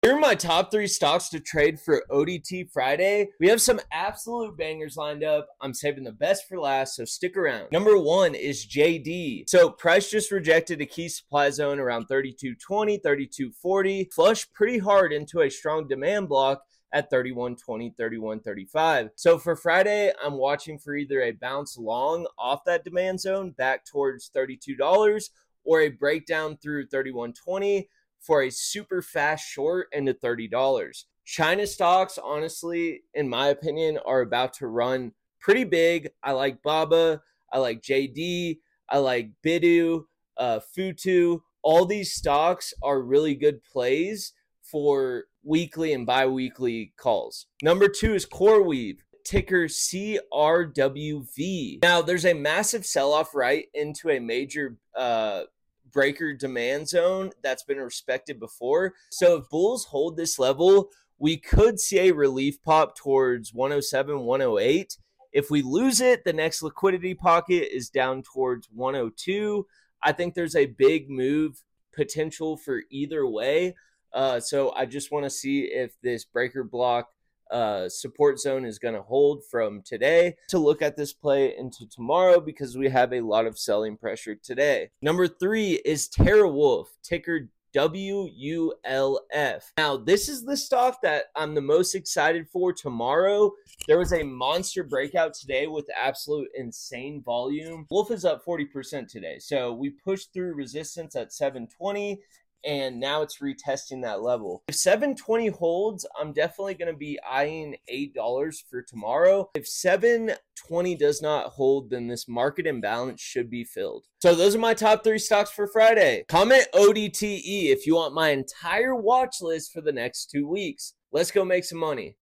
Here are my top 3 stocks to trade for ODT Friday. We have some absolute bangers lined up. I'm saving the best for last, so stick around. Number 1 is JD. So price just rejected a key supply zone around 32.20, 32.40, flushed pretty hard into a strong demand block at 31.20, 31.35. So for Friday, I'm watching for either a bounce long off that demand zone back towards $32 or a breakdown through 31.20 for a super fast short into $30. China stocks, honestly, in my opinion, are about to run pretty big. I like Baba, I like JD, I like Bidu, Futu. All these stocks are really good plays for weekly and bi-weekly calls. Number 2 is CoreWeave, ticker CRWV. Now, there's a massive sell-off right into a major breaker demand zone that's been respected before. So if bulls hold this level, we could see a relief pop towards 107, 108. If we lose it, the next liquidity pocket is down towards 102. I think there's a big move potential for either way. So I just want to see if this breaker block support zone is going to hold from today to look at this play into tomorrow because we have a lot of selling pressure today. Number 3 is TeraWulf, ticker WULF. Now, this is the stock that I'm the most excited for tomorrow. There was a monster breakout today with absolute insane volume. Wolf is up 40% today. So we pushed through resistance at 720. And now it's retesting that level. If 720 holds, I'm definitely going to be eyeing $8 for tomorrow. If 720 does not hold, then this market imbalance should be filled. So those are my top 3 stocks for Friday. Comment ODTE if you want my entire watch list for the next 2 weeks. Let's go make some money.